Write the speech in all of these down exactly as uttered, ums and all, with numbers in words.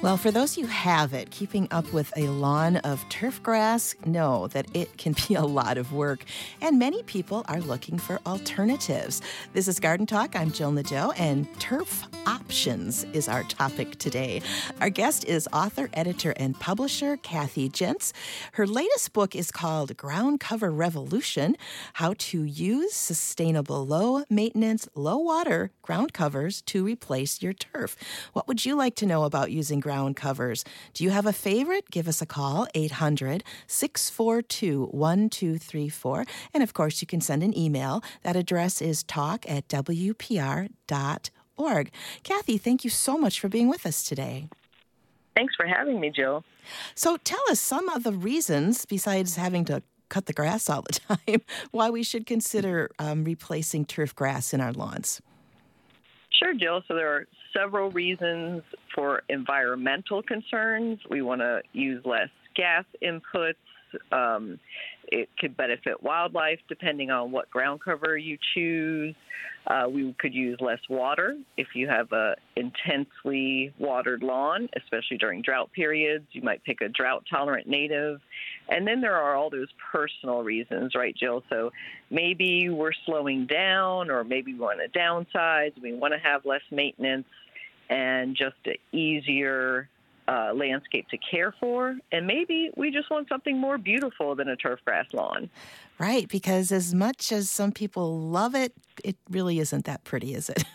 Well, for those who have it, keeping up with a lawn of turf grass, know that it can be a lot of work, and many people are looking for alternatives. This is Garden Talk. I'm Jill Nadeau, and turf options is our topic today. Our guest is author, editor, and publisher Kathy Jentz. Her latest book is called Ground Cover Revolution: How to Use Sustainable Low-Maintenance, Low-Water Ground Covers to Replace Your Turf. What would you like to know about using ground covers? Do you have a favorite? Give us a call, eight hundred, six four two, one two three four. And of course, you can send an email. That address is talk at w p r dot org. Kathy, thank you so much for being with us today. Thanks for having me, Jill. So tell us some of the reasons, besides having to cut the grass all the time, why we should consider um, replacing turf grass in our lawns. Sure, Jill. So there are several reasons for environmental concerns. We want to use less gas inputs. Um, it could benefit wildlife depending on what ground cover you choose. Uh, we could use less water if you have a intensely watered lawn, especially during drought periods. You might pick a drought-tolerant native. And then there are all those personal reasons, right, Jill? So maybe we're slowing down, or maybe we want to downsize. We want to have less maintenance and just an easier uh, landscape to care for. And maybe we just want something more beautiful than a turf grass lawn. Right, because as much as some people love it, it really isn't that pretty, is it?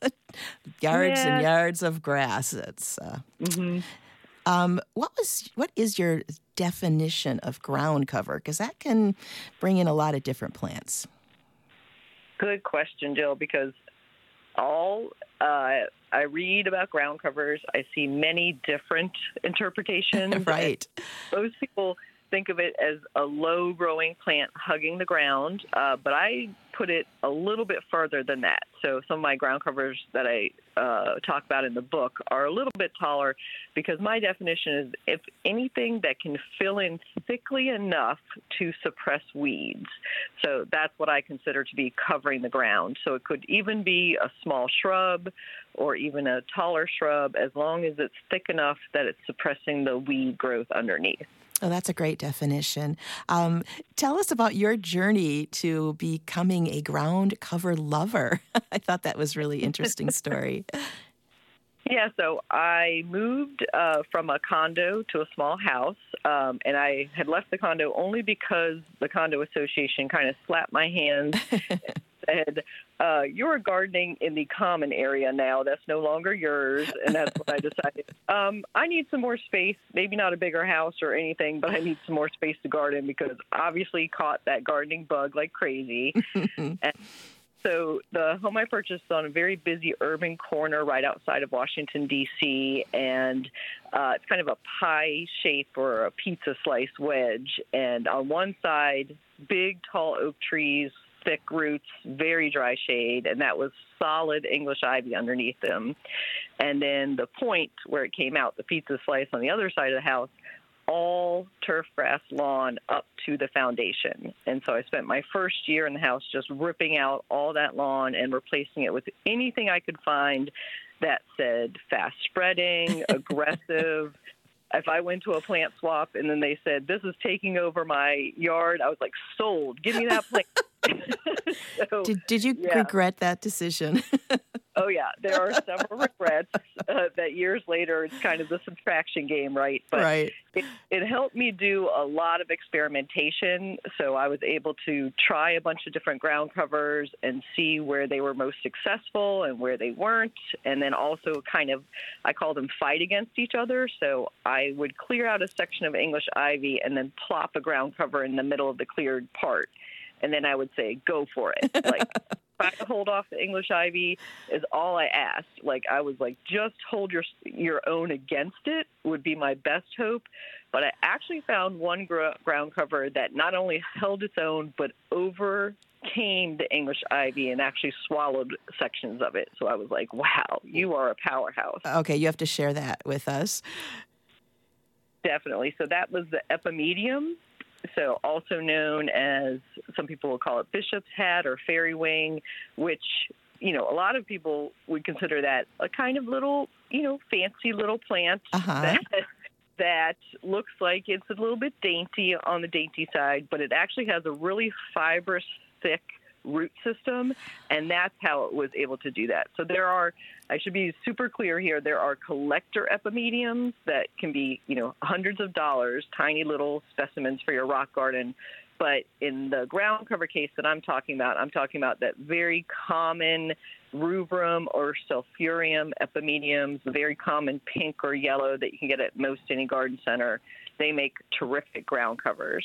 Yards yeah. and yards of grass. It's uh, mm-hmm. um, what was what is your definition of ground cover? Because that can bring in a lot of different plants. Good question, Jill, because all uh, I read about ground covers, I see many different interpretations. Right. Most people think of it as a low-growing plant hugging the ground, uh, but I put it a little bit further than that. So some of my ground covers that I uh, talk about in the book are a little bit taller, because my definition is if anything that can fill in thickly enough to suppress weeds. So that's what I consider to be covering the ground. So it could even be a small shrub or even a taller shrub, as long as it's thick enough that it's suppressing the weed growth underneath. Oh, that's a great definition. Um, tell us about your journey to becoming a ground cover lover. I thought that was a really interesting story. Yeah, so I moved uh, from a condo to a small house, um, and I had left the condo only because the condo association kind of slapped my hands and said, uh, you're gardening in the common area now. That's no longer yours. And that's when I decided, um, I need some more space, maybe not a bigger house or anything, but I need some more space to garden, because obviously caught that gardening bug like crazy. And so the home I purchased is on a very busy urban corner right outside of Washington, D C, and uh, it's kind of a pie shape or a pizza slice wedge. And on one side, big, tall oak trees, thick roots, very dry shade, and that was solid English ivy underneath them. And then the point where it came out, the pizza slice on the other side of the house, all turf grass lawn up to the foundation. And so I spent my first year in the house just ripping out all that lawn and replacing it with anything I could find that said fast spreading, aggressive. If I went to a plant swap and then they said, this is taking over my yard, I was like, sold. Give me that plant. so, did, did you yeah. regret that decision? Oh, yeah. There are several regrets uh, that years later, it's kind of the subtraction game, right? But right. It, it helped me do a lot of experimentation. So I was able to try a bunch of different ground covers and see where they were most successful and where they weren't. And then also kind of, I call them fight against each other. So I would clear out a section of English ivy and then plop a ground cover in the middle of the cleared part. And then I would say, go for it. Like, try to hold off the English ivy is all I asked. Like, I was like, just hold your your own against it would be my best hope. But I actually found one gr- ground cover that not only held its own, but overcame the English ivy and actually swallowed sections of it. So I was like, wow, you are a powerhouse. Okay, you have to share that with us. Definitely. So that was the Epimedium. So also known as, some people will call it bishop's hat or fairy wing, which you know, a lot of people would consider that a kind of little, you know, fancy little plant Uh-huh. that that looks like it's a little bit dainty on the dainty side, but it actually has a really fibrous, thick root system, and that's how it was able to do that. So there are, I should be super clear here, there are collector epimediums that can be, you know, hundreds of dollars, tiny little specimens for your rock garden. But in the ground cover case that I'm talking about, I'm talking about that very common rubrum or sulfurium epimediums, the very common pink or yellow that you can get at most any garden center. They make terrific ground covers.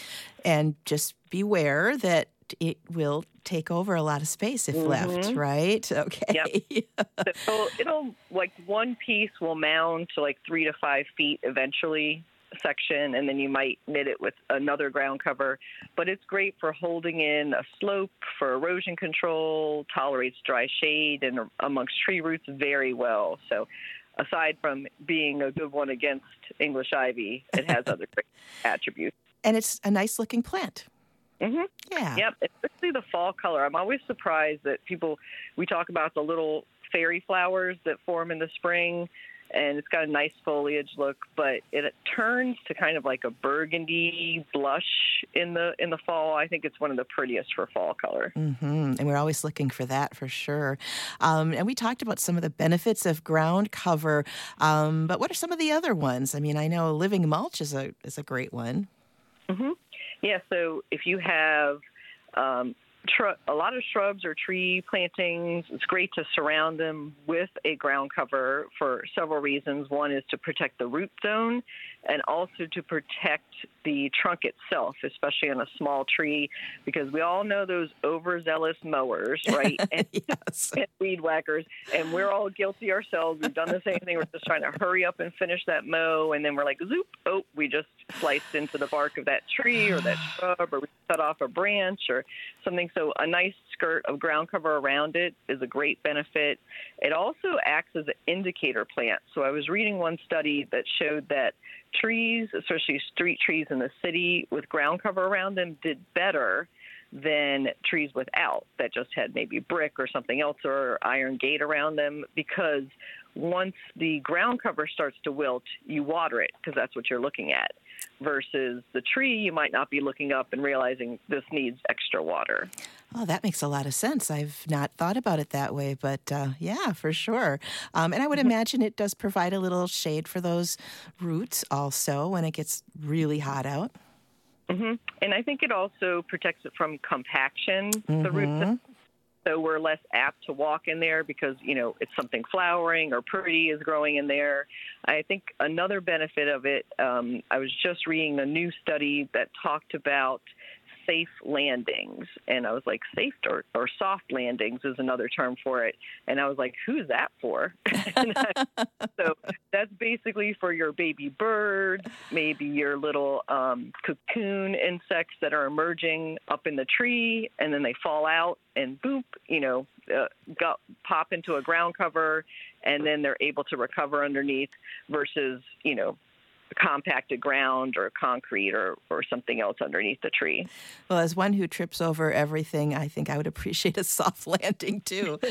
And just beware that it will take over a lot of space if Mm-hmm. left, right? Okay. Yep. So it'll, like, one piece will mound to like three to five feet eventually, section, and then you might knit it with another ground cover. But it's great for holding in a slope, for erosion control, tolerates dry shade and amongst tree roots very well. So aside from being a good one against English ivy, it has other great attributes. And it's a nice looking plant. Mm-hmm. Yeah. Yep, especially the fall color. I'm always surprised that people, we talk about the little fairy flowers that form in the spring, and it's got a nice foliage look, but it turns to kind of like a burgundy blush in the in the fall. I think it's one of the prettiest for fall color. Mm-hmm. And we're always looking for that for sure. Um, and we talked about some of the benefits of ground cover, um, but what are some of the other ones? I mean, I know living mulch is a is a great one. Mm-hmm. Yeah, so if you have um, tr- a lot of shrubs or tree plantings, it's great to surround them with a ground cover for several reasons. One is to protect the root zone and also to protect the trunk itself, especially on a small tree, because we all know those overzealous mowers, right? And, yes. and weed whackers, and we're all guilty ourselves. We've done the same thing. We're just trying to hurry up and finish that mow, and then we're like, zoop, oh, we just sliced into the bark of that tree or that shrub, or we cut off a branch or something. So a nice skirt of ground cover around it is a great benefit. It also acts as an indicator plant. So I was reading one study that showed that trees, especially street trees in the city with ground cover around them, did better than trees without that just had maybe brick or something else or iron gate around them, because once the ground cover starts to wilt, you water it because that's what you're looking at. Versus the tree, you might not be looking up and realizing this needs extra water. Oh, that makes a lot of sense. I've not thought about it that way, but uh, yeah, for sure. Um, and I would imagine it does provide a little shade for those roots also when it gets really hot out. Mm-hmm. And I think it also protects it from compaction, mm-hmm. the root system. So we're less apt to walk in there because, you know, it's something flowering or pretty is growing in there. I think another benefit of it, um, I was just reading a new study that talked about safe landings. And I was like, safe or, or soft landings is another term for it. And I was like, who's that for? So that's basically for your baby birds, maybe your little um, cocoon insects that are emerging up in the tree, and then they fall out and boop, you know, uh, go, pop into a ground cover, and then they're able to recover underneath versus, you know, compacted ground or concrete or, or something else underneath the tree. Well, as one who trips over everything, I think I would appreciate a soft landing too.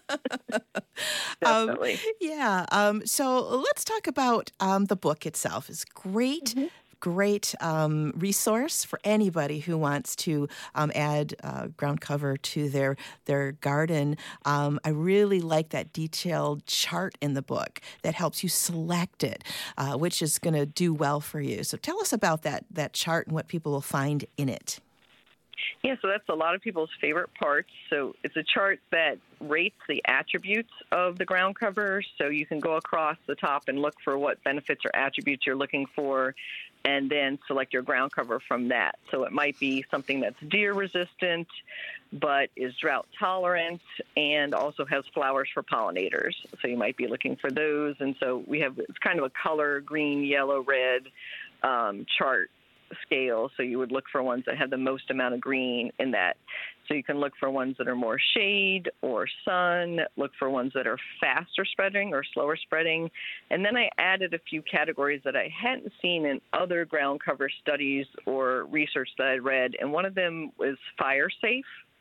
Definitely. Um, yeah. Um, so let's talk about um, the book itself. It's great. Mm-hmm. Great um, resource for anybody who wants to um, add uh, ground cover to their their garden. Um, I really like that detailed chart in the book that helps you select it, uh, which is going to do well for you. So tell us about that that chart and what people will find in it. Yeah, so that's a lot of people's favorite parts. So it's a chart that rates the attributes of the ground cover. So you can go across the top and look for what benefits or attributes you're looking for, and then select your ground cover from that. So it might be something that's deer resistant, but is drought tolerant, and also has flowers for pollinators. So you might be looking for those. And so we have, it's kind of a color, green, yellow, red um, chart scale. So you would look for ones that have the most amount of green in that. So you can look for ones that are more shade or sun, look for ones that are faster spreading or slower spreading. And then I added a few categories that I hadn't seen in other ground cover studies or research that I read. And one of them was fire safe.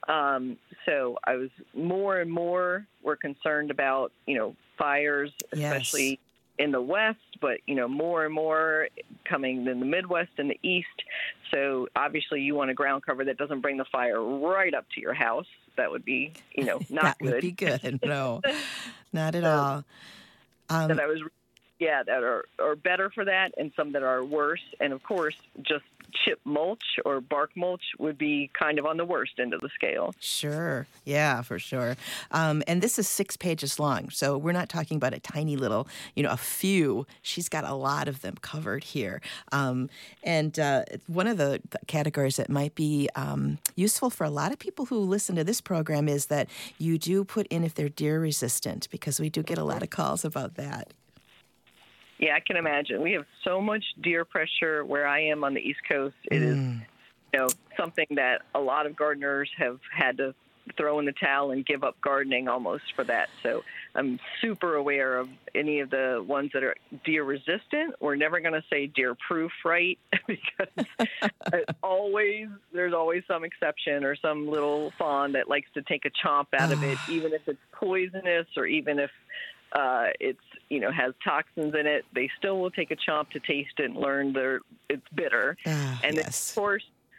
Um, so I was more and more we're concerned about, you know, fires, especially Yes. in the West, but, you know, more and more coming in the Midwest and the East. So obviously you want a ground cover that doesn't bring the fire right up to your house. That would be, you know, not that good. would be good. No, not at So all. Um, that I was, yeah, that are, are better for that, and some that are worse. And of course, just chip mulch or bark mulch would be kind of on the worst end of the scale. Sure. Yeah, for sure. Um, and this is six pages long. So we're not talking about a tiny little, you know, a few. She's got a lot of them covered here. Um, and uh, one of the categories that might be um, useful for a lot of people who listen to this program is that you do put in if they're deer resistant, because we do get a lot of calls about that. Yeah, I can imagine. We have so much deer pressure where I am on the East Coast. It Mm. is, you know, something that a lot of gardeners have had to throw in the towel and give up gardening almost for that. So I'm super aware of any of the ones that are deer resistant. We're never going to say deer proof, right? Because always, there's always some exception or some little fawn that likes to take a chomp out of it, even if it's poisonous or even if uh, it's, you know, has toxins in it. They still will take a chomp to taste it and learn they're, it's bitter. Ah, and then, yes. of course,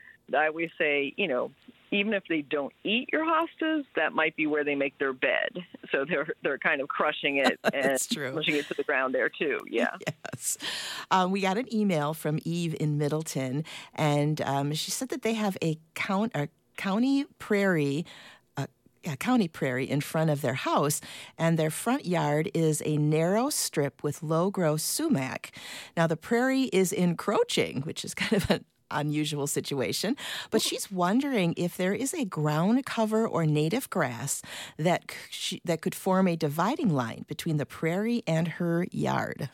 I always say, you know, even if they don't eat your hostas, that might be where they make their bed. So they're they're kind of crushing it and That's true. pushing it to the ground there too. Yeah. Yes. Um, we got an email from Eve in Middleton, and um, she said that they have a count a county prairie. A county prairie in front of their house, and their front yard is a narrow strip with low-growth sumac. Now, the prairie is encroaching, which is kind of an unusual situation, but she's wondering if there is a ground cover or native grass that c- that could form a dividing line between the prairie and her yard.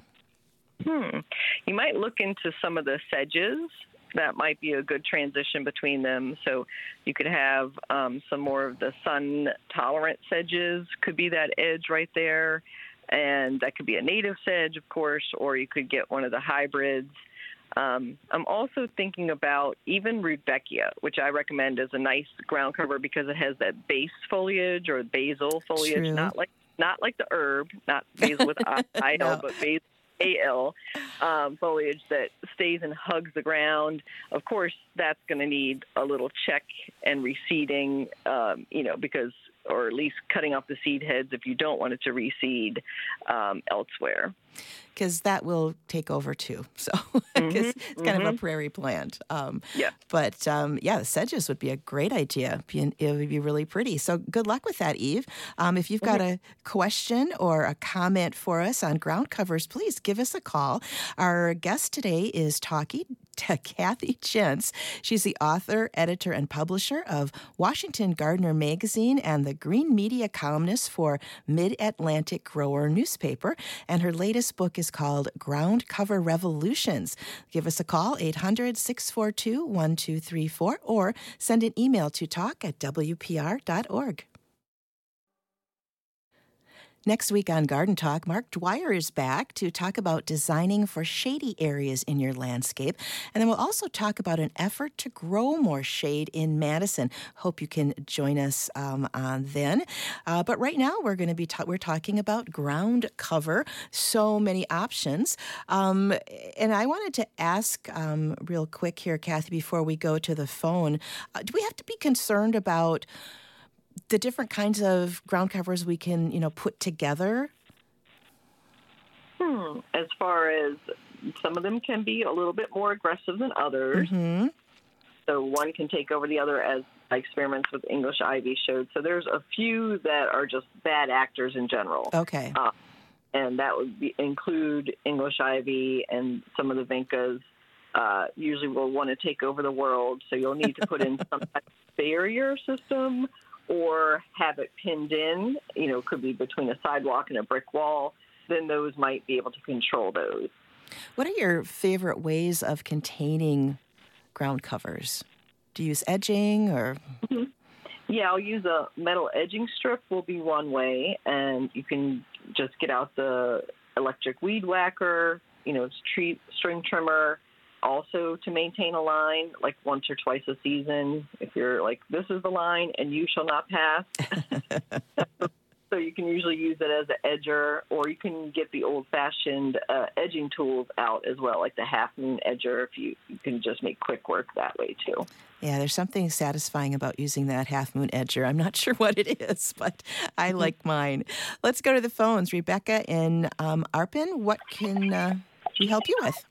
Hmm. You might look into some of the sedges. That might be a good transition between them. So you could have um, some more of the sun-tolerant sedges, could be that edge right there. And that could be a native sedge, of course, or you could get one of the hybrids. Um, I'm also thinking about even Rudbeckia, which I recommend as a nice ground cover because it has that base foliage or basil foliage, True. not like not like the herb, not basil with I L, No. but basil A L um, foliage that stays and hugs the ground. Of course, that's going to need a little check and reseeding, um, you know, because, or at least cutting off the seed heads if you don't want it to reseed um, elsewhere. Because that will take over too. So Mm-hmm, it's kind mm-hmm. of a prairie plant. Um, Yeah. But um, yeah, the sedges would be a great idea. Be- It would be really pretty. So good luck with that, Eve. Um, if you've got a question or a comment for us on ground covers, please give us a call. Our guest today is talking to Kathy Jentz. She's the author, editor, and publisher of Washington Gardener Magazine and the Green Media columnist for Mid-Atlantic Grower newspaper. And her latest book is called Ground Cover Revolutions. Give us a call, eight hundred, six four two, one two three four, or send an email to talk at w p r dot org. Next week on Garden Talk, Mark Dwyer is back to talk about designing for shady areas in your landscape. And then we'll also talk about an effort to grow more shade in Madison. Hope you can join us um, on then. Uh, but right now, we're going to be ta- we're talking about ground cover. So many options. Um, and I wanted to ask um, real quick here, Kathy, before we go to the phone, uh, do we have to be concerned about the different kinds of ground covers we can, you know, put together? Hmm. As far as some of them can be a little bit more aggressive than others. Mm-hmm. So one can take over the other, as experiments with English ivy showed. So there's a few that are just bad actors in general. Okay. Uh, and that would be, include English ivy and some of the vincas. Uh, usually will want to take over the world. So you'll need to put in some type of barrier system or have it pinned in, you know, could be between a sidewalk and a brick wall. Then those might be able to control those. What are your favorite ways of containing ground covers? Do you use edging or? Mm-hmm. Yeah, I'll use a metal edging strip will be one way, and you can just get out the electric weed whacker, you know, tree, string trimmer, also to maintain a line like once or twice a season. If you're like, this is the line and you shall not pass. So you can usually use it as an edger, or you can get the old-fashioned uh, edging tools out as well, like the half-moon edger. If you, you can just make quick work that way too. Yeah, there's something satisfying about using that half-moon edger. I'm not sure what it is, but I mm-hmm. like mine. Let's go to the phones. Rebecca in um, Arpin, what can uh, we help you with?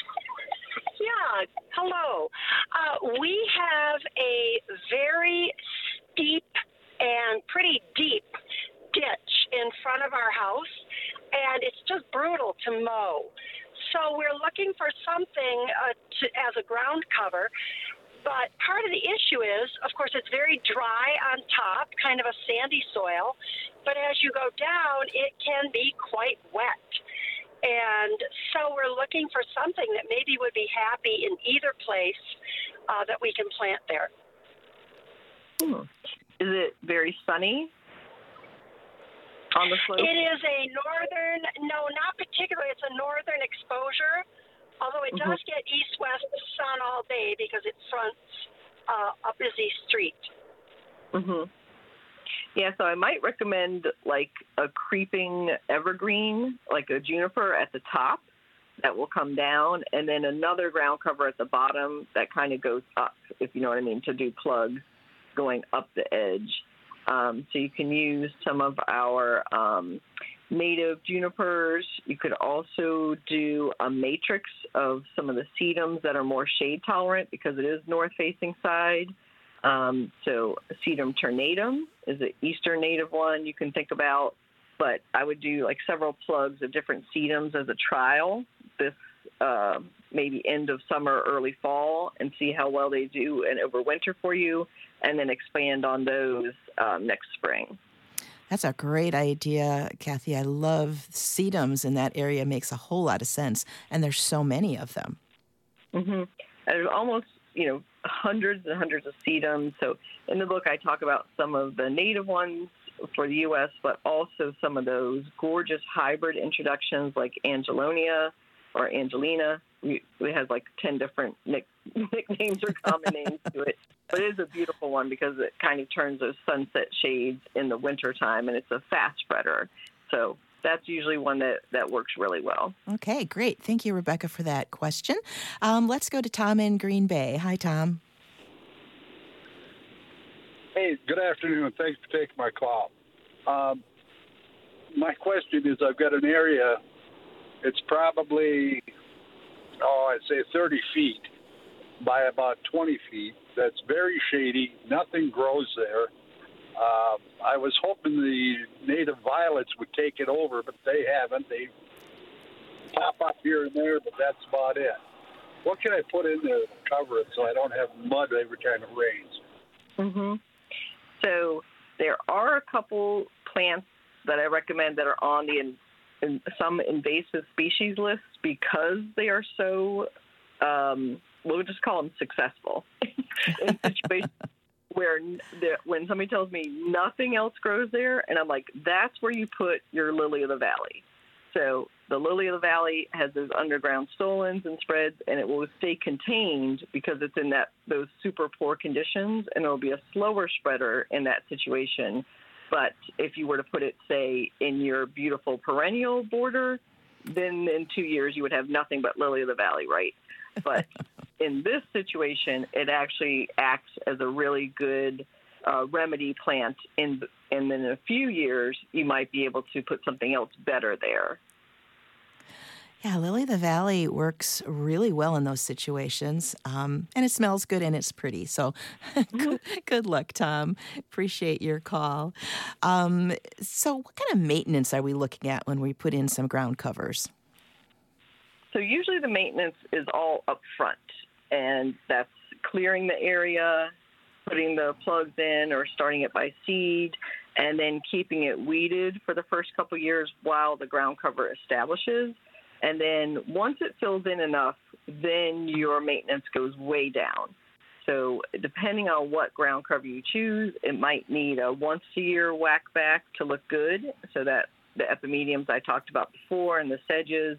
Yeah, hello. Uh, we have a very steep and pretty deep ditch in front of our house, and it's just brutal to mow. So we're looking for something uh, to, as a ground cover, but part of the issue is, of course, it's very dry on top, kind of a sandy soil, but as you go down, it can be quite wet. And so we're looking for something that maybe would be happy in either place uh, that we can plant there. Hmm. Is it very sunny on the slope? It is a northern, no, not particularly. It's a northern exposure, although it mm-hmm. does get east-west sun all day because it fronts uh, a busy street. Mm-hmm. Yeah, so I might recommend like a creeping evergreen, like a juniper at the top that will come down, and then another ground cover at the bottom that kind of goes up, if you know what I mean, to do plugs going up the edge. Um, so you can use some of our um, native junipers. You could also do a matrix of some of the sedums that are more shade tolerant because it is north-facing side. Um, so sedum ternatum is the eastern native one you can think about. But I would do like several plugs of different sedums as a trial this uh, maybe end of summer, early fall, and see how well they do and overwinter for you, and then expand on those um, next spring. That's a great idea, Kathy. I love sedums in that area. Makes a whole lot of sense, and there's so many of them. Mm-hmm. There's almost, you know, hundreds and hundreds of sedums. So in the book, I talk about some of the native ones for the U S, but also some of those gorgeous hybrid introductions like Angelonia or Angelina. We, it has like ten different nick, nicknames or common names to it. But it is a beautiful one because it kind of turns those sunset shades in the wintertime, and it's a fast spreader. So that's usually one that, that works really well. Okay, great. Thank you, Rebecca, for that question. Um, let's go to Tom in Green Bay. Hi, Tom. Hey, good afternoon. Thanks for taking my call. Um, my question is, I've got an area, it's probably, oh, I'd say thirty feet by about twenty feet. That's very shady. Nothing grows there. Uh, I was hoping the native violets would take it over, but they haven't. They pop up here and there, but that's about it. What can I put in there to cover it so I don't have mud every time it rains? Mm-hmm. So there are a couple plants that I recommend that are on the in, in some invasive species lists because they are so, um, we'll just call them successful in situations where the, when somebody tells me nothing else grows there, and I'm like, that's where you put your lily of the valley. So the lily of the valley has those underground stolons and spreads, and it will stay contained because it's in that those super poor conditions, and it'll be a slower spreader in that situation. But if you were to put it, say, in your beautiful perennial border, then in two years you would have nothing but lily of the valley, right? But in this situation, it actually acts as a really good uh, remedy plant, in, and then in a few years, you might be able to put something else better there. Yeah, Lily of the Valley works really well in those situations, um, and it smells good and it's pretty. So good, good luck, Tom. Appreciate your call. Um, so what kind of maintenance are we looking at when we put in some ground covers? So usually the maintenance is all up front, and that's clearing the area, putting the plugs in or starting it by seed, and then keeping it weeded for the first couple of years while the ground cover establishes. And then once it fills in enough, then your maintenance goes way down. So depending on what ground cover you choose, it might need a once-a-year whack back to look good, so that the epimediums I talked about before and the sedges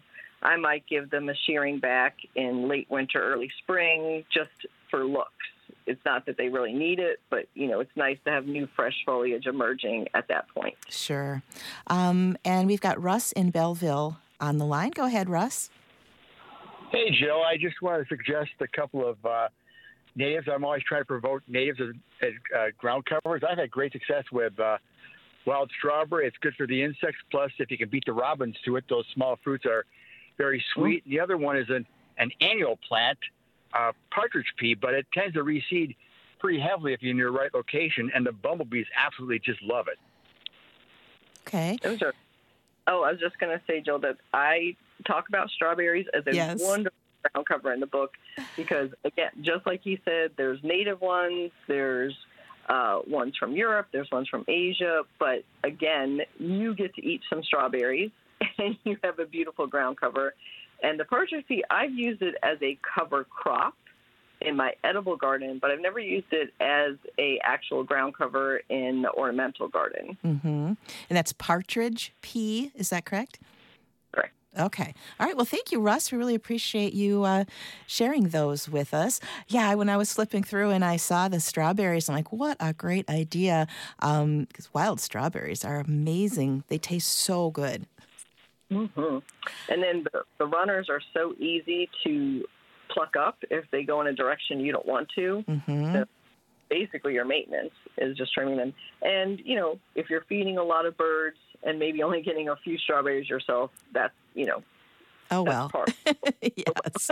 I might give them a shearing back in late winter, early spring, just for looks. It's not that they really need it, but, you know, it's nice to have new, fresh foliage emerging at that point. Sure. Um, and we've got Russ in Belleville on the line. Go ahead, Russ. Hey, Jill. I just want to suggest a couple of uh, natives. I'm always trying to promote natives as, as uh, ground covers. I've had great success with uh, wild strawberry. It's good for the insects. Plus, if you can beat the robins to it, those small fruits are very sweet. Mm-hmm. The other one is an, an annual plant, Uh, partridge pea, but it tends to reseed pretty heavily if you're in your right location, and the bumblebees absolutely just love it. Okay. Those are, oh, I was just going to say, Jill, that I talk about strawberries as a yes. wonderful ground cover in the book because, again, just like he said, there's native ones, there's uh, ones from Europe, there's ones from Asia, but, again, you get to eat some strawberries, and you have a beautiful ground cover. And the partridge pea, I've used it as a cover crop in my edible garden, but I've never used it as a actual ground cover in the ornamental garden. Mm-hmm. And that's partridge pea, is that correct? Correct. Okay. All right. Well, thank you, Russ. We really appreciate you uh, sharing those with us. Yeah, when I was flipping through and I saw the strawberries, I'm like, what a great idea. Um, because wild strawberries are amazing. They taste so good. Mm-hmm. And then the, the runners are so easy to pluck up if they go in a direction you don't want to. Mm-hmm. So basically, your maintenance is just trimming them. And, you know, if you're feeding a lot of birds and maybe only getting a few strawberries yourself, that's, you know, Oh, well. Yes.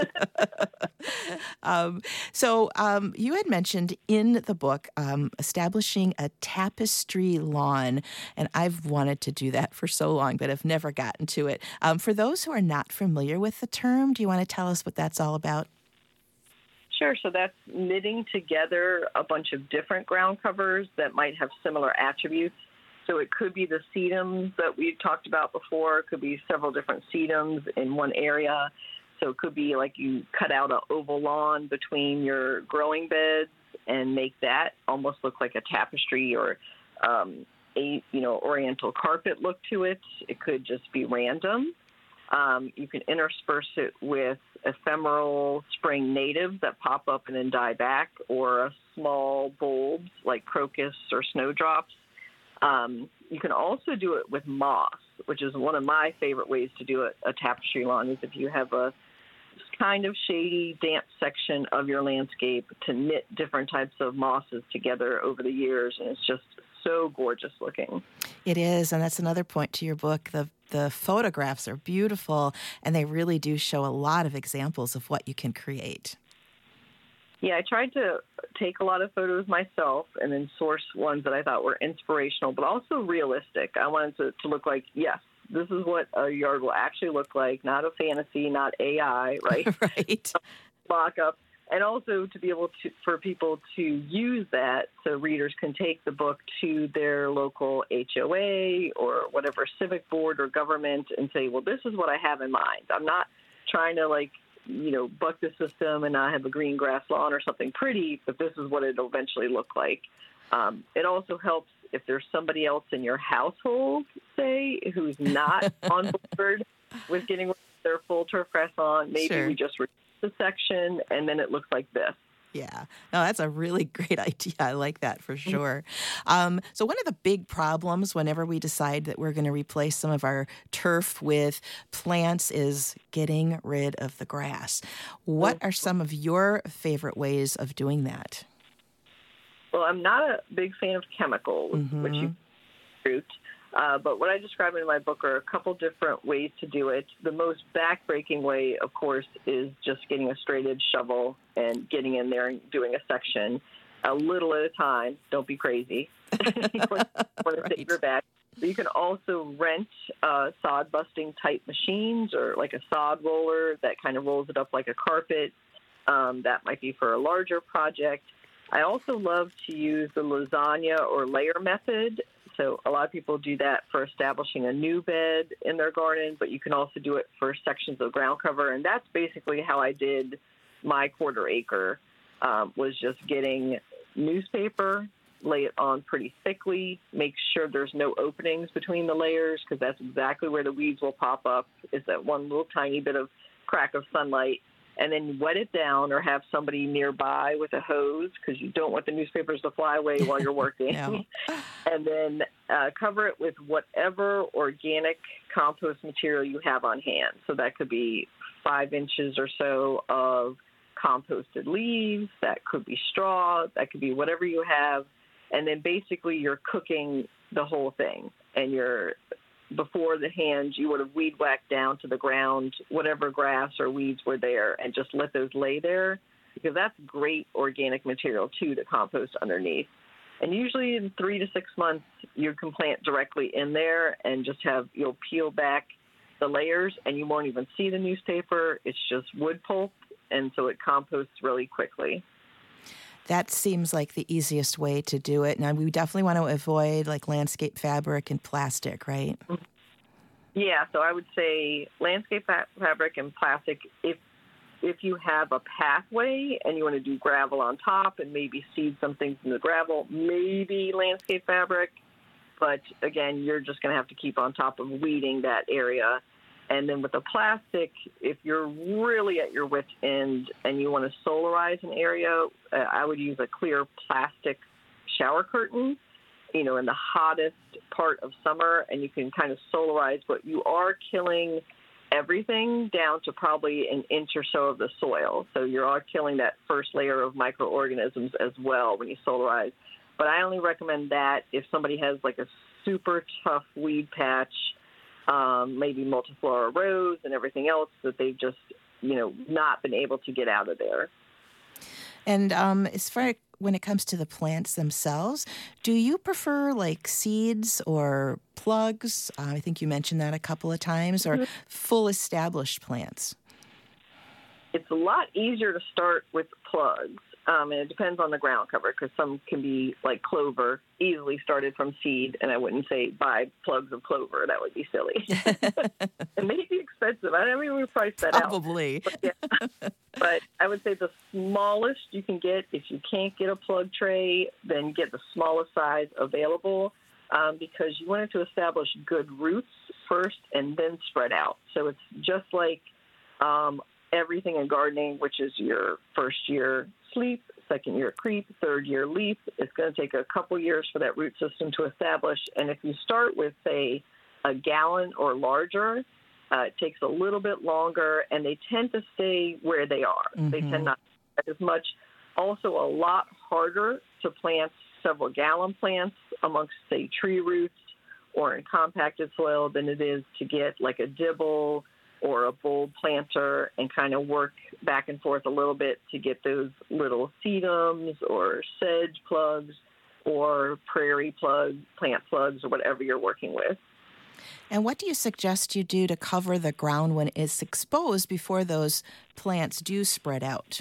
um, so um, you had mentioned in the book um, establishing a tapestry lawn, and I've wanted to do that for so long, but I've never gotten to it. Um, for those who are not familiar with the term, do you want to tell us what that's all about? Sure. So that's knitting together a bunch of different ground covers that might have similar attributes. So it could be the sedums that we've talked about before. It could be several different sedums in one area. So it could be like you cut out an oval lawn between your growing beds and make that almost look like a tapestry or um, a you know oriental carpet look to it. It could just be random. Um, you can intersperse it with ephemeral spring natives that pop up and then die back, or small bulbs like crocus or snowdrops. Um, you can also do it with moss, which is one of my favorite ways to do a, a tapestry lawn, is if you have a kind of shady, damp section of your landscape to knit different types of mosses together over the years, and it's just so gorgeous looking. It is, and that's another point to your book. The the photographs are beautiful, and they really do show a lot of examples of what you can create. Yeah, I tried to take a lot of photos myself and then source ones that I thought were inspirational, but also realistic. I wanted to, to look like, yes, this is what a yard will actually look like, not a fantasy, not A I, right? Right. Mock-up. And also to be able to, for people to use that so readers can take the book to their local H O A or whatever civic board or government and say, well, this is what I have in mind. I'm not trying to, like, you know, buck the system and not have a green grass lawn or something pretty, but this is what it'll eventually look like. Um, it also helps if there's somebody else in your household, say, who's not on board with getting their full turf grass lawn. Maybe Sure. we just reduce the section and then it looks like this. Yeah, no, that's a really great idea. I like that for sure. Um, so one of the big problems whenever we decide that we're going to replace some of our turf with plants is getting rid of the grass. What are some of your favorite ways of doing that? Well, I'm not a big fan of chemicals, Mm-hmm. which you fruit. Uh, but what I describe in my book are a couple different ways to do it. The most backbreaking way, of course, is just getting a straight-edge shovel and getting in there and doing a section a little at a time. Don't be crazy. You want to Right. save your back. But you can also rent uh, sod-busting type machines or like a sod roller that kind of rolls it up like a carpet. Um, that might be for a larger project. I also love to use the lasagna or layer method. So a lot of people do that for establishing a new bed in their garden, but you can also do it for sections of ground cover. And that's basically how I did my quarter acre, um, was just getting newspaper lay it on pretty thickly. Make sure there's no openings between the layers, because that's exactly where the weeds will pop up, is that one little tiny bit of crack of sunlight. And then wet it down, or have somebody nearby with a hose, because you don't want the newspapers to fly away while you're working. No. And then uh, cover it with whatever organic compost material you have on hand. So that could be five inches or so of composted leaves. That could be straw. That could be whatever you have. And then basically you're cooking the whole thing. And you're before the hand, you would have weed whacked down to the ground, whatever grass or weeds were there, and just let those lay there, because that's great organic material, too, to compost underneath. And usually in three to six months, you can plant directly in there and just have, you'll peel back the layers, and you won't even see the newspaper. It's just wood pulp, and so it composts really quickly. That seems like the easiest way to do it. Now, we definitely want to avoid like landscape fabric and plastic, right? Yeah, so I would say landscape fa- fabric and plastic. If if you have a pathway and you want to do gravel on top and maybe seed some things in the gravel, maybe landscape fabric. But again, you're just going to have to keep on top of weeding that area. And then with the plastic, if you're really at your wit's end and you want to solarize an area, uh, I would use a clear plastic shower curtain, you know, in the hottest part of summer, and you can kind of solarize, but you are killing everything down to probably an inch or so of the soil. So you are killing that first layer of microorganisms as well when you solarize. But I only recommend that if somebody has like a super tough weed patch, Um, maybe multiflora rose and everything else that they've just, you know, not been able to get out of there. And um, as far when it comes to the plants themselves, do you prefer like seeds or plugs? Uh, I think you mentioned that a couple of times, or mm-hmm. full established plants? It's a lot easier to start with plugs. Um, and it depends on the ground cover, because some can be like clover, easily started from seed. And I wouldn't say buy plugs of clover. That would be silly. It may be expensive. I mean, we priced that Probably. out. But, yeah. But I would say the smallest you can get, if you can't get a plug tray, then get the smallest size available, um, because you want it to establish good roots first and then spread out. So it's just like um, everything in gardening, which is your first year sleep, second year creep, third year leaf. It's going to take a couple years for that root system to establish. And if you start with, say, a gallon or larger, uh, it takes a little bit longer, and they tend to stay where they are. Mm-hmm. They tend not to spread as much. Also, a lot harder to plant several gallon plants amongst, say, tree roots or in compacted soil than it is to get like a dibble or a bulb planter and kind of work back and forth a little bit to get those little sedums or sedge plugs or prairie plug, plant plugs, or whatever you're working with. And what do you suggest you do to cover the ground when it's exposed before those plants do spread out?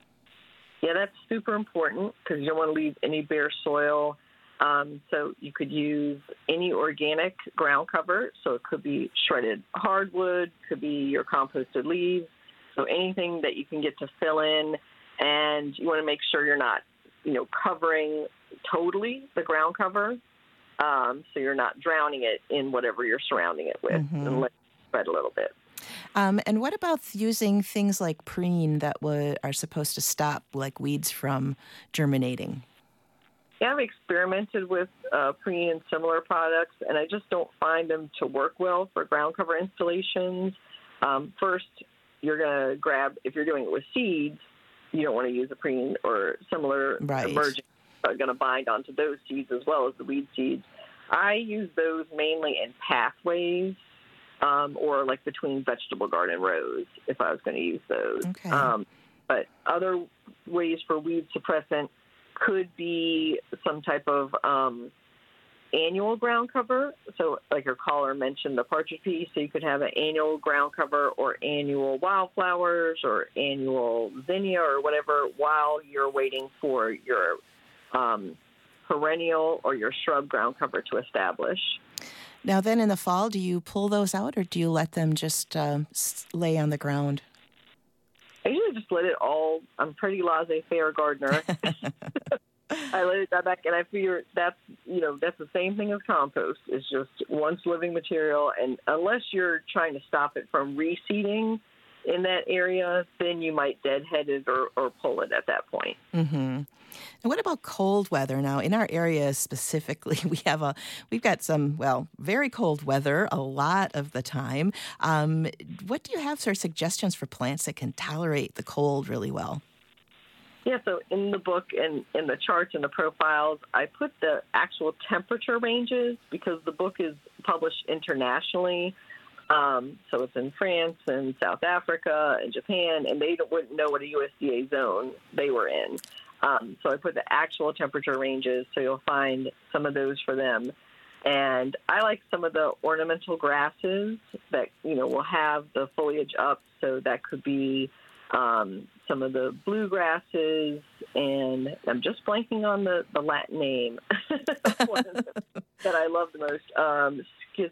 Yeah, that's super important, because you don't want to leave any bare soil. Um, so you could use any organic ground cover. So it could be shredded hardwood, could be your composted leaves. So anything that you can get to fill in, and you want to make sure you're not, you know, covering totally the ground cover. Um, so you're not drowning it in whatever you're surrounding it with, mm-hmm. and let it spread a little bit. Um, and what about using things like preen that would, are supposed to stop like weeds from germinating? Yeah, I've experimented with uh, preen and similar products, and I just don't find them to work well for ground cover installations. Um, first, you're going to grab, if you're doing it with seeds, you don't want to use a preen or similar right. emerging, are going to bind onto those seeds as well as the weed seeds. I use those mainly in pathways um, or like between vegetable garden rows if I was going to use those. Okay. Um, but other ways for weed suppressant could be some type of um, annual ground cover. So like your caller mentioned the partridge pea, so you could have an annual ground cover or annual wildflowers or annual zinnia or whatever while you're waiting for your um, perennial or your shrub ground cover to establish. Now then in the fall, do you pull those out or do you let them just um, lay on the ground? I usually just let it all. I'm a pretty laissez-faire gardener. I let it die back, and I figure that's, you know, that's the same thing as compost. It's just once living material, and unless you're trying to stop it from reseeding in that area, then you might deadhead it or, or pull it at that point. Mm-hmm. And what about cold weather? Now, in our area specifically, we have a we've got some, well, very cold weather a lot of the time. Um, what do you have for suggestions for plants that can tolerate the cold really well? Yeah, so in the book and in the charts and the profiles, I put the actual temperature ranges because the book is published internationally. Um, so it's in France and South Africa and Japan, and they don't, wouldn't know what a U S D A zone they were in. Um, so I put the actual temperature ranges, so you'll find some of those for them. And I like some of the ornamental grasses that, you know, will have the foliage up, so that could be Um, some of the bluegrasses, and I'm just blanking on the, the Latin name one that I love the most. Um,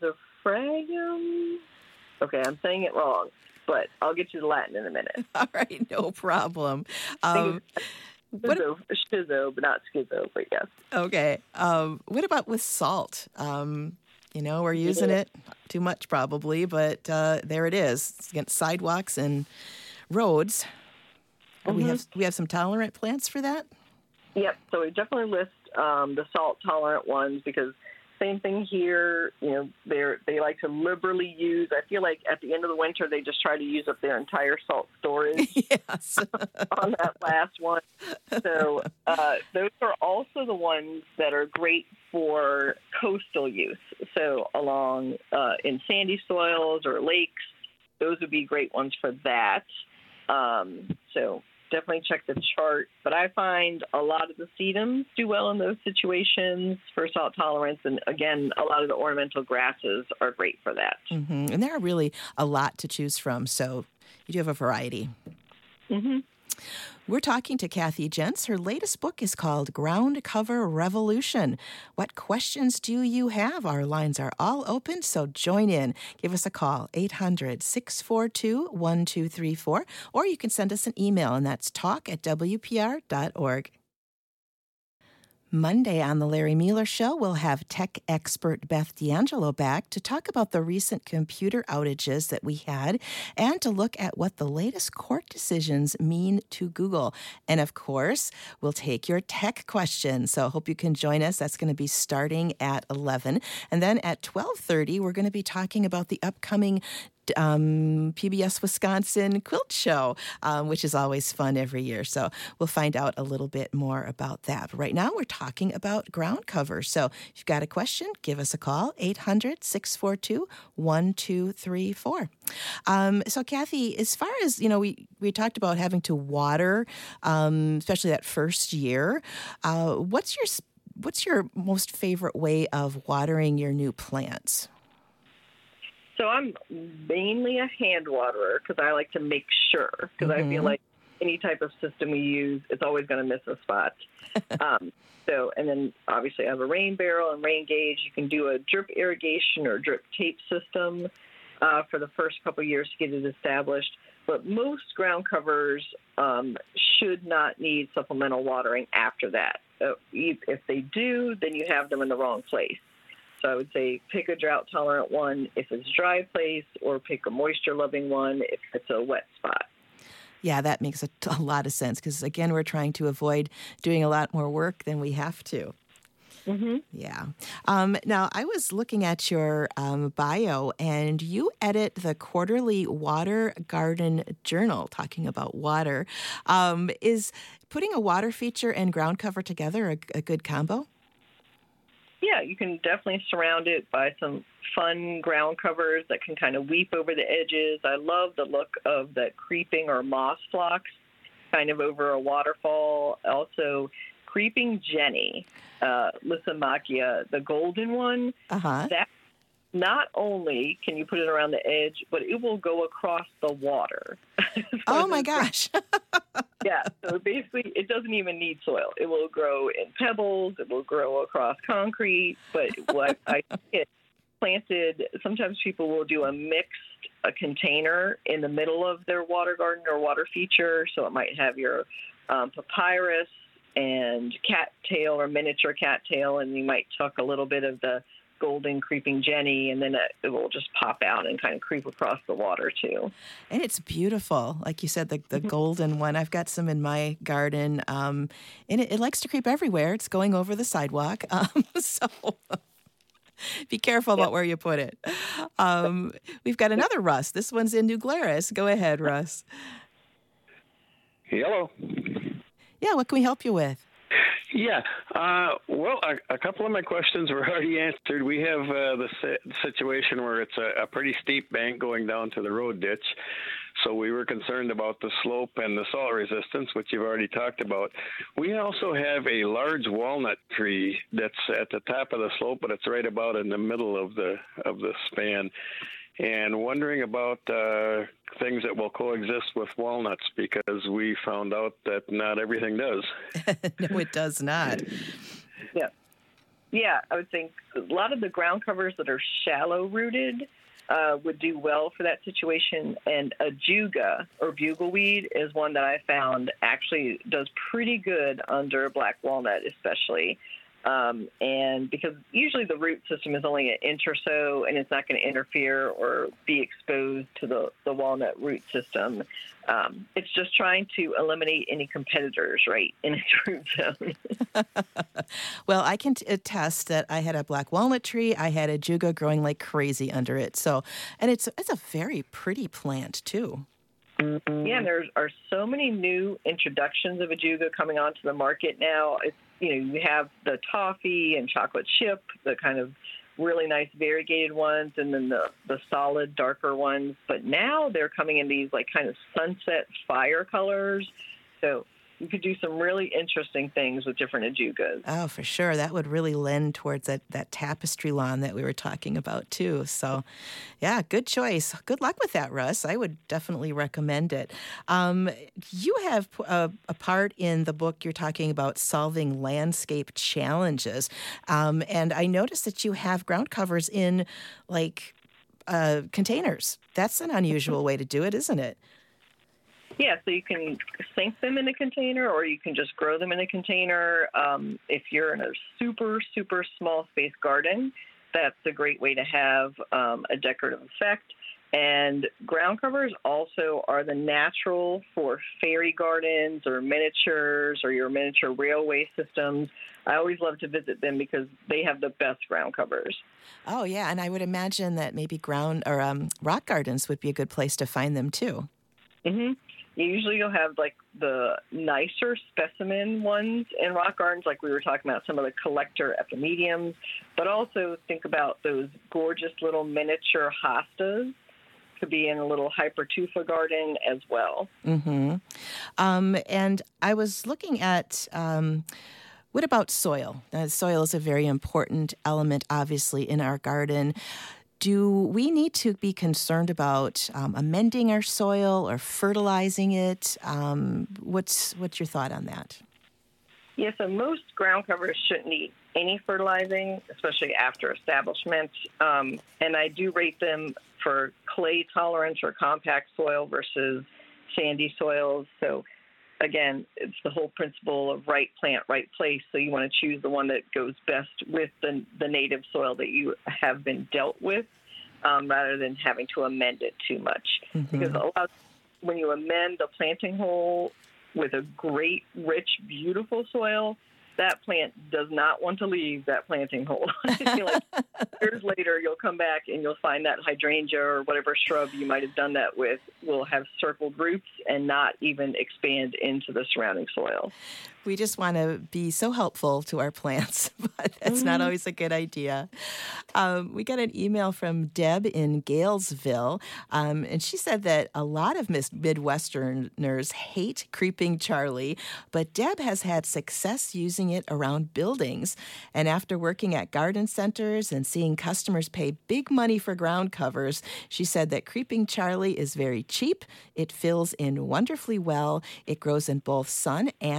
schizophragum. Okay, I'm saying it wrong, but I'll get you the Latin in a minute. All right, no problem. Um, schizo, schizo, but not schizo, but yes. Okay. Um, what about with salt? Um, you know, we're using Yeah. it too much probably, but uh, there it is. It's against sidewalks and roads. Mm-hmm. We have we have some tolerant plants for that? Yep. So we definitely list um, the salt tolerant ones because same thing here. You know, they they like to liberally use. I feel like at the end of the winter they just try to use up their entire salt storage. Yes. on that last one. So uh, those are also the ones that are great for coastal use. So along uh, in sandy soils or lakes, those would be great ones for that. Um, so definitely check the chart. But I find a lot of the sedums do well in those situations for salt tolerance. And again, a lot of the ornamental grasses are great for that. Mm-hmm. And there are really a lot to choose from. So you do have a variety. Mm-hmm. We're talking to Kathy Jentz. Her latest book is called Ground Cover Revolution. What questions do you have? Our lines are all open, so join in. Give us a call, eight hundred, six four two, one two three four, or you can send us an email, and that's talk at w p r dot org. Monday on The Larry Mueller Show, we'll have tech expert Beth D'Angelo back to talk about the recent computer outages that we had and to look at what the latest court decisions mean to Google. And of course, we'll take your tech questions. So I hope you can join us. That's going to be starting at eleven. And then at twelve thirty, we're going to be talking about the upcoming Um, P B S Wisconsin Quilt Show, um, which is always fun every year. So we'll find out a little bit more about that. But right now, we're talking about ground cover. So if you've got a question, give us a call, eight hundred, six four two, one two three four. Um, so, Kathy, as far as, you know, we, we talked about having to water, um, especially that first year. Uh, what's your what's your most favorite way of watering your new plants? So I'm mainly a hand waterer because I like to make sure, because mm-hmm. I feel like any type of system we use, it's always going to miss a spot. um, so, and then obviously I have a rain barrel and rain gauge. You can do a drip irrigation or drip tape system uh, for the first couple of years to get it established. But most ground covers um, should not need supplemental watering after that. So if they do, then you have them in the wrong place. So I would say pick a drought-tolerant one if it's a dry place, or pick a moisture-loving one if it's a wet spot. Yeah, that makes a, a lot of sense because, again, we're trying to avoid doing a lot more work than we have to. Mm-hmm. Yeah. Um, now, I was looking at your um, bio, and you edit the quarterly Water Garden Journal, talking about water. Um, is putting a water feature and ground cover together a, a good combo? Yeah, you can definitely surround it by some fun ground covers that can kind of weep over the edges. I love the look of that creeping or moss phlox kind of over a waterfall. Also, creeping Jenny, uh, Lysimachia, the golden one. Uh-huh. That not only can you put it around the edge, but it will go across the water. so oh, my gosh. Yeah, so basically it doesn't even need soil. It will grow in pebbles. It will grow across concrete. But what I get planted, sometimes people will do a mixed a container in the middle of their water garden or water feature. So it might have your um, papyrus and cattail or miniature cattail, and you might tuck a little bit of the golden creeping Jenny, and then it, it will just pop out and kind of creep across the water too. And it's beautiful. Like you said, the, the golden one, I've got some in my garden, um, and it, it likes to creep everywhere. It's going over the sidewalk. Um, so be careful about where you put it. Um, we've got another Russ. This one's in New Glarus. Go ahead, Russ. Hello. Yeah, what can we help you with? Yeah. Uh, well, a, a couple of my questions were already answered. We have uh, the si- situation where it's a, a pretty steep bank going down to the road ditch. So we were concerned about the slope and the salt resistance, which you've already talked about. We also have a large walnut tree that's at the top of the slope, but it's right about in the middle of the of the span. And wondering about uh, things that will coexist with walnuts, because we found out that not everything does. No, it does not. Yeah. Yeah, I would think a lot of the ground covers that are shallow rooted uh, would do well for that situation. And ajuga, or bugleweed, is one that I found actually does pretty good under black walnut especially. Um, and because usually the root system is only an inch or so, and it's not going to interfere or be exposed to the, the walnut root system. Um, it's just trying to eliminate any competitors, right, in its root zone. Well, I can t- attest that I had a black walnut tree. I had ajuga growing like crazy under it. So, and it's it's a very pretty plant too. Yeah, and there are so many new introductions of ajuga coming onto the market now. It's, you know, you have the toffee and chocolate chip, the kind of really nice variegated ones, and then the, the solid, darker ones. But now they're coming in these like kind of sunset fire colors. So you could do some really interesting things with different ajugas. Oh, for sure. That would really lend towards that, that tapestry lawn that we were talking about, too. So, yeah, good choice. Good luck with that, Russ. I would definitely recommend it. Um, you have a, a part in the book you're talking about solving landscape challenges. Um, and I noticed that you have ground covers in, like, uh, containers. That's an unusual way to do it, isn't it? Yeah, so you can sink them in a container, or you can just grow them in a container. Um, if you're in a super, super small space garden, that's a great way to have um, a decorative effect. And ground covers also are the natural for fairy gardens or miniatures or your miniature railway systems. I always love to visit them because they have the best ground covers. Oh, yeah, and I would imagine that maybe ground or um, rock gardens would be a good place to find them, too. Mm-hmm. Usually you'll have, like, the nicer specimen ones in rock gardens, like we were talking about, some of the collector epimediums, but also think about those gorgeous little miniature hostas. Could be in a little hypertufa garden as well. Mm-hmm. Um, and I was looking at... Um, what about soil? Uh, soil is a very important element, obviously, in our garden. Do we need to be concerned about um, amending our soil or fertilizing it? Um, what's what's your thought on that? Yeah, so most ground covers shouldn't need any fertilizing, especially after establishment. Um, and I do rate them for clay tolerance or compact soil versus sandy soils. So again, it's the whole principle of right plant, right place. So you want to choose the one that goes best with the, the native soil that you have been dealt with, um, rather than having to amend it too much. Mm-hmm. Because a lot, when you amend the planting hole with a great, rich, beautiful soil, that plant does not want to leave that planting hole. Like years later, you'll come back and you'll find that hydrangea or whatever shrub you might have done that with will have circled roots and not even expand into the surrounding soil. We just want to be so helpful to our plants, but that's mm-hmm. not always a good idea. Um, we got an email from Deb in Galesville, um, and she said that a lot of Midwesterners hate Creeping Charlie, but Deb has had success using it around buildings. And after working at garden centers and seeing customers pay big money for ground covers, she said that Creeping Charlie is very cheap. It fills in wonderfully well. It grows in both sun and semi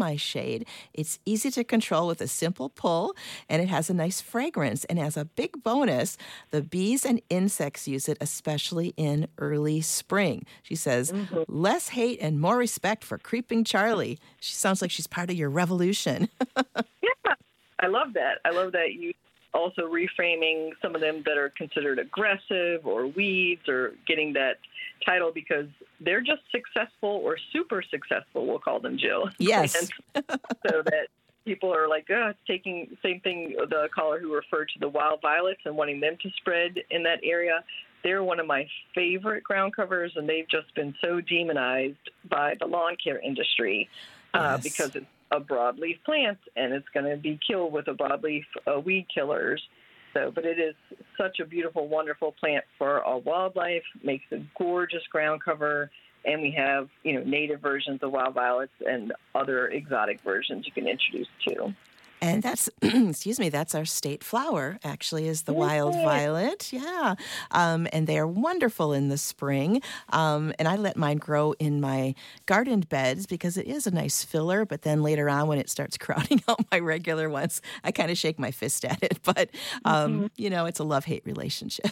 semi-shade. It's easy to control with a simple pull, and it has a nice fragrance. And as a big bonus, the bees and insects use it, especially in early spring. She says, mm-hmm. less hate and more respect for Creeping Charlie. She sounds like she's part of your revolution. Yeah, I love that. I love that you also reframing some of them that are considered aggressive or weeds or getting that title because they're just successful or super successful, we'll call them, Jill. Yes. So that people are like, oh, taking same thing, the caller who referred to the wild violets and wanting them to spread in that area. They're one of my favorite ground covers, and they've just been so demonized by the lawn care industry uh, yes. because it's a broadleaf plant, and it's going to be killed with a broadleaf uh, weed killers. So, but it is such a beautiful, wonderful plant for our wildlife, makes a gorgeous ground cover, and we have, you know, native versions of wild violets and other exotic versions you can introduce to. And that's, excuse me, that's our state flower, actually, is the wild violet. Yeah. Um, and they are wonderful in the spring. Um, and I let mine grow in my garden beds because it is a nice filler. But then later on, when it starts crowding out my regular ones, I kind of shake my fist at it. But, um, mm-hmm. you know, it's a love-hate relationship.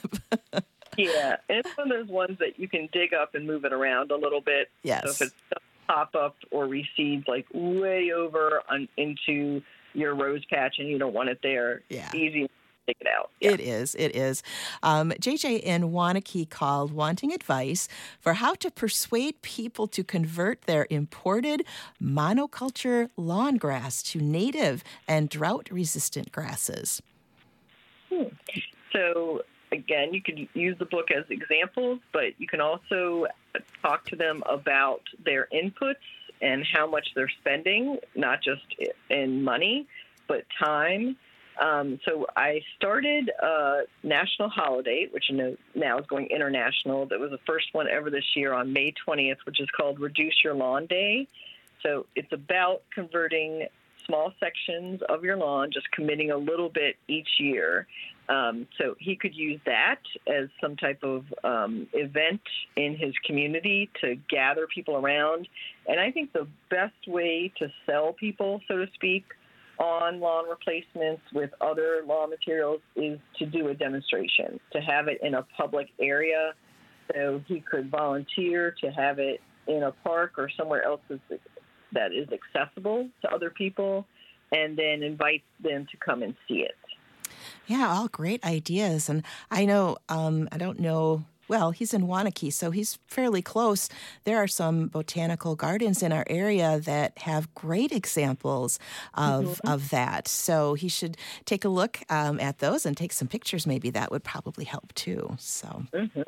Yeah. And it's one of those ones that you can dig up and move it around a little bit. Yes. So if it's pop up or recedes like way over on, into your rose patch and you don't want it there, yeah. easy to take it out. Yeah. It is. It is. Um, J J in Waunakee called wanting advice for how to persuade people to convert their imported monoculture lawn grass to native and drought-resistant grasses. Hmm. So, again, you could use the book as examples, but you can also talk to them about their inputs and how much they're spending, not just in money, but time. Um, so I started a national holiday, which you know now is going international. That was the first one ever this year on May twentieth, which is called Reduce Your Lawn Day. So it's about converting small sections of your lawn, just committing a little bit each year. Um, so he could use that as some type of um, event in his community to gather people around. And I think the best way to sell people, so to speak, on lawn replacements with other lawn materials is to do a demonstration, to have it in a public area. So he could volunteer to have it in a park or somewhere else that is accessible to other people, and then invite them to come and see it. Yeah, all great ideas. And I know, um, I don't know, well, he's in Waunakee, so he's fairly close. There are some botanical gardens in our area that have great examples of mm-hmm. of that. So he should take a look um, at those and take some pictures. Maybe that would probably help too. So. Mm-hmm.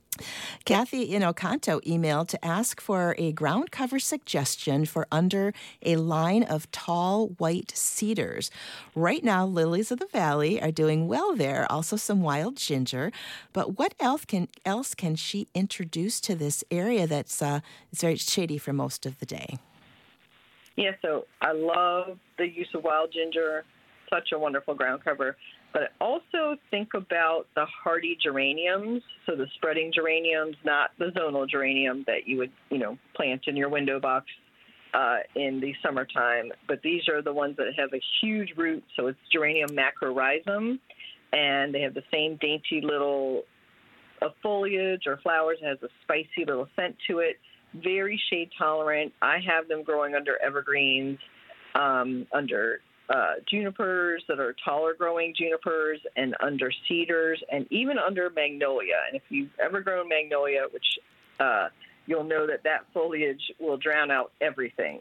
Kathy in Oconto emailed to ask for a ground cover suggestion for under a line of tall white cedars. Right now, lilies of the valley are doing well there, also some wild ginger. But what else can else can she introduce to this area that's uh, it's very shady for most of the day? Yeah, so I love the use of wild ginger, such a wonderful ground cover. But also think about the hardy geraniums, so the spreading geraniums, not the zonal geranium that you would, you know, plant in your window box uh, in the summertime. But these are the ones that have a huge root, so it's Geranium macrorhizum, and they have the same dainty little uh, foliage or flowers. It has a spicy little scent to it, very shade tolerant. I have them growing under evergreens, um, under Uh, junipers that are taller growing junipers, and under cedars, and even under magnolia. And if you've ever grown magnolia, which uh, you'll know that that foliage will drown out everything.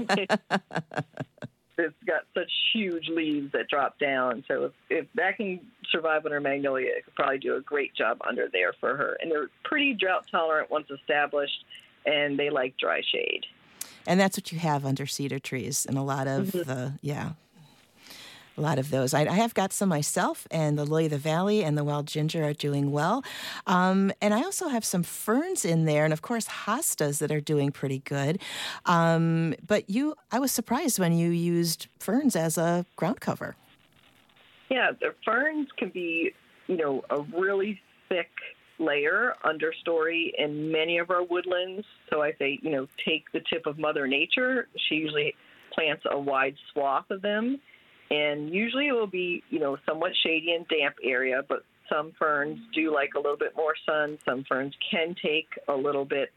It's got such huge leaves that drop down. So if, if that can survive under magnolia, it could probably do a great job under there for her. And they're pretty drought tolerant once established, and they like dry shade. And that's what you have under cedar trees, and a lot of mm-hmm. the, yeah. A lot of those. I, I have got some myself, and the lily of the valley and the wild ginger are doing well. Um, and I also have some ferns in there, and of course hostas that are doing pretty good. Um, but you, I was surprised when you used ferns as a ground cover. Yeah, the ferns can be, you know, a really thick layer understory in many of our woodlands. So I say, you know, take the tip of Mother Nature. She usually plants a wide swath of them. And usually it will be, you know, somewhat shady and damp area, but some ferns do like a little bit more sun. Some ferns can take a little bit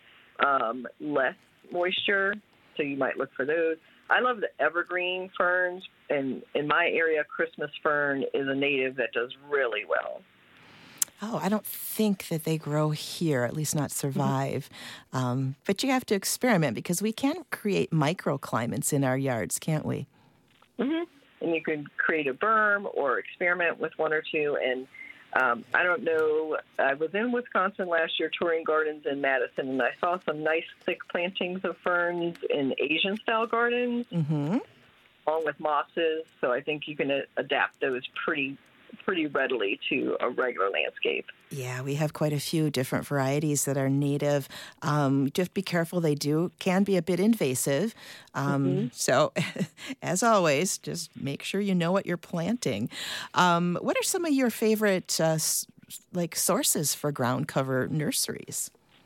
um, less moisture, so you might look for those. I love the evergreen ferns, and in my area, Christmas fern is a native that does really well. Oh, I don't think that they grow here, at least not survive. Mm-hmm. Um, but you have to experiment because we can create microclimates in our yards, can't we? Mm-hmm. And you can create a berm or experiment with one or two. And um, I don't know, I was in Wisconsin last year touring gardens in Madison, and I saw some nice thick plantings of ferns in Asian-style gardens, mm-hmm. along with mosses. So I think you can a- adapt those pretty pretty readily to a regular landscape. Yeah, we have quite a few different varieties that are native. Um, just be careful, they do can be a bit invasive. Um, mm-hmm. So, as always, just make sure you know what you're planting. Um, what are some of your favorite uh, like sources for ground cover nurseries?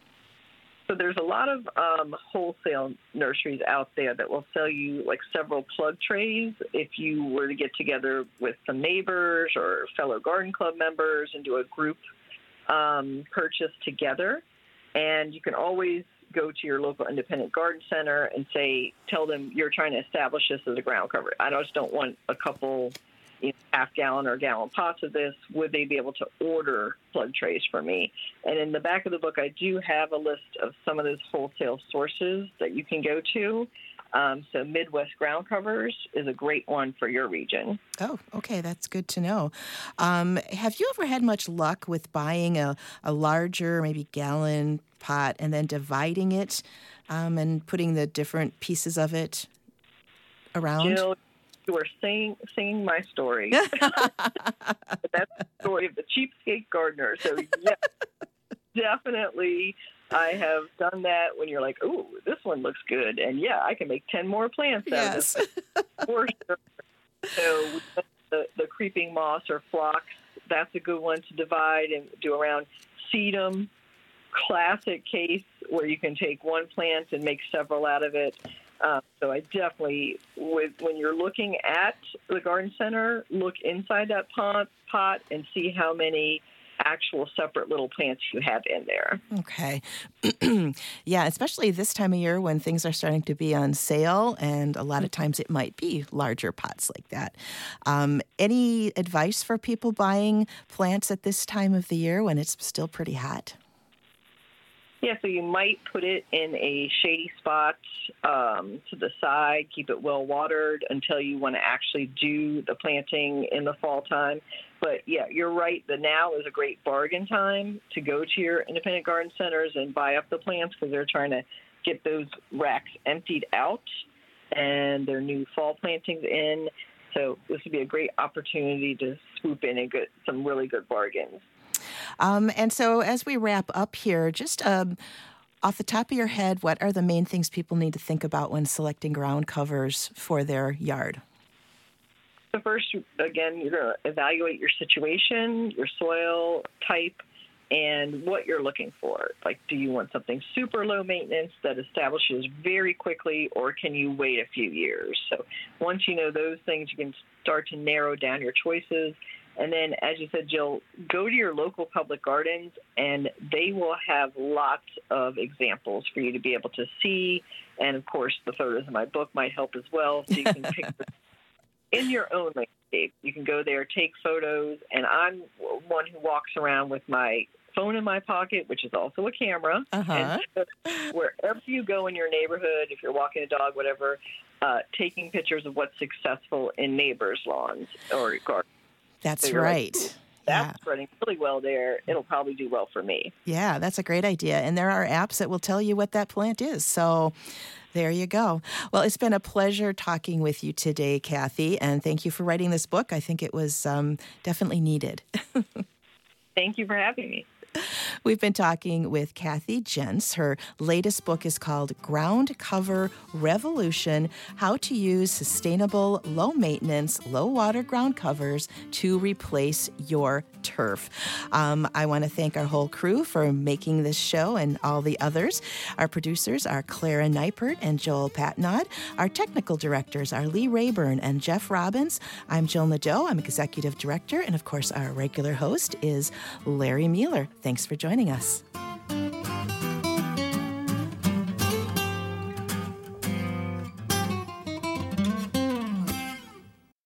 So there's a lot of um, wholesale nurseries out there that will sell you like several plug trays if you were to get together with some neighbors or fellow garden club members and do a group um, purchase together. And you can always go to your local independent garden center and say, tell them you're trying to establish this as a ground cover. I just don't want a couple you know, half gallon or gallon pots of this. Would they be able to order plug trays for me? And in the back of the book, I do have a list of some of those wholesale sources that you can go to. Um, so Midwest Ground Covers is a great one for your region. Oh, okay. That's good to know. Um, have you ever had much luck with buying a, a larger, maybe gallon pot and then dividing it um, and putting the different pieces of it around? Jill, you are singing, singing my story. That's the story of the cheapskate gardener. So, yeah, definitely I have done that when you're like, ooh, this one looks good. And, yeah, I can make ten more plants out yes. of this. For sure. So the, the creeping moss or phlox, that's a good one to divide and do around. Sedum, classic case where you can take one plant and make several out of it. Um, so I definitely, with when you're looking at the garden center, look inside that pot, pot and see how many actual separate little plants you have in there. Okay. Yeah, especially this time of year when things are starting to be on sale, and a lot of times it might be larger pots like that. Um, any advice for people buying plants at this time of the year when it's still pretty hot? Yeah, so you might put it in a shady spot um, to the side, keep it well watered until you want to actually do the planting in the fall time. But yeah, you're right. The now is a great bargain time to go to your independent garden centers and buy up the plants because they're trying to get those racks emptied out and their new fall plantings in. So this would be a great opportunity to swoop in and get some really good bargains. Um, and so as we wrap up here, just um, off the top of your head, what are the main things people need to think about when selecting ground covers for their yard? So first, again, you're going to evaluate your situation, your soil type, and what you're looking for. Like, do you want something super low maintenance that establishes very quickly, or can you wait a few years? So once you know those things, you can start to narrow down your choices. And then, as you said, Jill, go to your local public gardens, and they will have lots of examples for you to be able to see. And, of course, the photos in my book might help as well, so you can pick in your own landscape. You can go there, take photos, and I'm one who walks around with my phone in my pocket, which is also a camera. Uh-huh. And so wherever you go in your neighborhood, if you're walking a dog, whatever, uh, taking pictures of what's successful in neighbors' lawns or gardens. That's so right. Like, that's yeah. spreading really well there. It'll probably do well for me. Yeah, that's a great idea. And there are apps that will tell you what that plant is. So there you go. Well, it's been a pleasure talking with you today, Kathy. And thank you for writing this book. I think it was um, definitely needed. Thank you for having me. We've been talking with Kathy Jentz. Her latest book is called Ground Cover Revolution, How to Use Sustainable, Low-Maintenance, Low-Water Ground Covers to Replace Your Turf. Um, I want to thank our whole crew for making this show and all the others. Our producers are Clara Neipert and Joel Patnod. Our technical directors are Lee Rayburn and Jeff Robbins. I'm Jill Nadeau. I'm executive director. And of course, our regular host is Larry Mueller. Thanks for joining us.